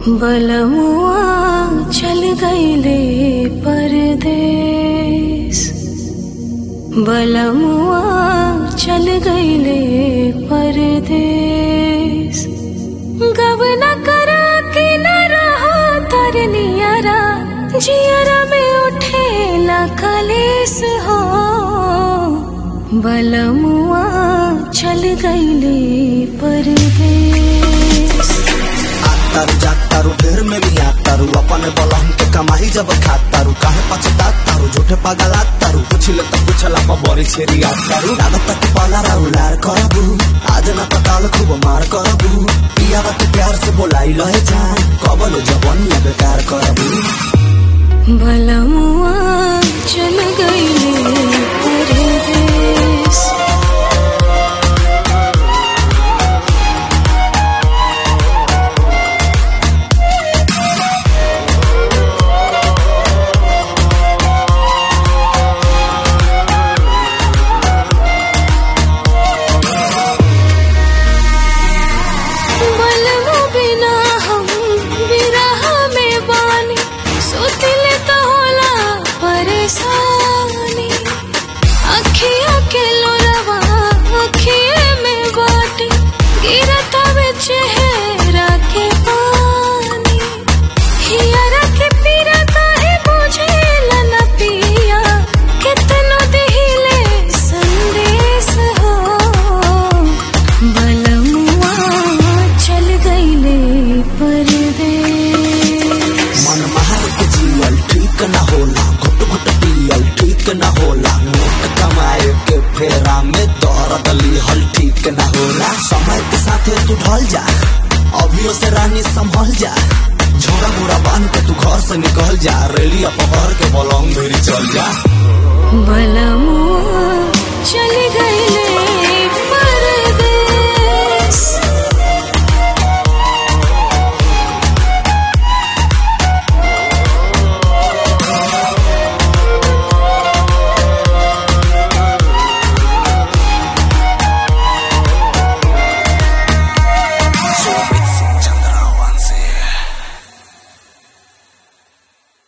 बलमुआ चल गईले परदेस। बलमुआ चल गईले परदेस। गवना करा के न रहा तरनियरा, जियरा में उठेला कलेस हो। बलमुआ चल गईले परदेस। तारू जातारू ढेर में भी आतारू, अपन बलम के कमाई जब खातारू, काहे पछतातारू झूठे पगलातारू, पूछिले तो पूछला पर बड़ी छेरी आतारू। लागत तक पाला राउ लार करबू, आज ना पताल खूब मार करबू, पिया बात प्यार से बोलाई लहे जान, कबल जवानी बेकार करबू। बलमुआ चल गईले परदेस। अखिया के लोरवा अखिए में बाटे, गिरता चेहरा के पानी। हियरा के पीरा काहे बुझेला न पिया, कितनो दिहिले संदेश हो। बलमुआ चल गईले परदेस। मन मार के जियल ठीक न होला, घुट घुट पियल ठीक न होला, नोट कमाए के फेरा में दर्द लिहल ठीक न होला। समय के साथे तू ढल जा, अभियो से रानी संभल जा, झोरा बोरा बांध के तू घर से निकल जा, रेलिया पकड़ के बलंग मेरी चल जा। बलमुआ चल गईले